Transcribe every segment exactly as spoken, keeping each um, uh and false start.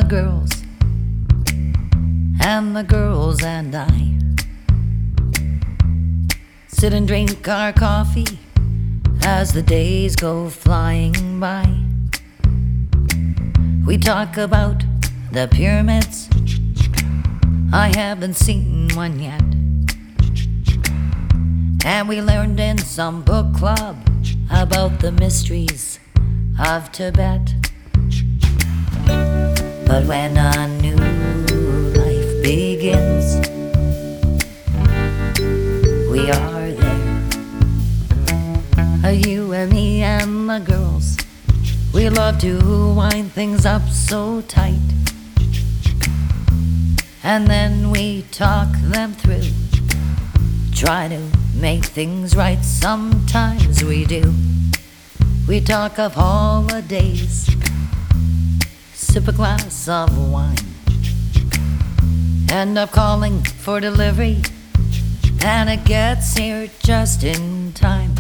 girls, and the girls and I sit and drink our coffee as the days go flying by. We talk about the pyramids, I haven't seen one yet, and we learned in some book club about the mysteries of Tibet. But when a new life begins, we are there. Uh, You and me and the girls, we love to wind things up so tight, and then we talk them through, try to make things right. Sometimes we do. We talk of holidays, sip a glass of wine, end up calling for delivery, and it gets here just in time.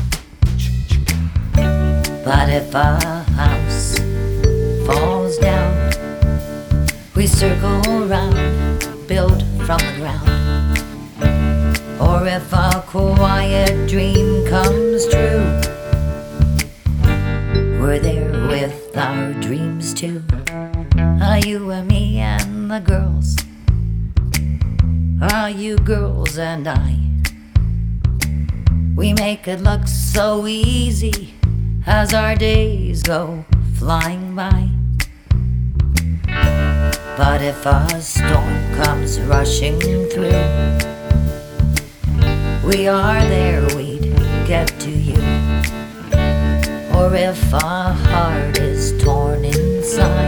But if a house falls down, we circle around, build from the ground. Or if a quiet dream comes true, we're there with our dreams too. Are you and me and the girls? Are you girls and I? We make it look so easy as our days go flying by. But if a storm comes rushing through, we are there, we'd get to you. Or if our heart is torn inside,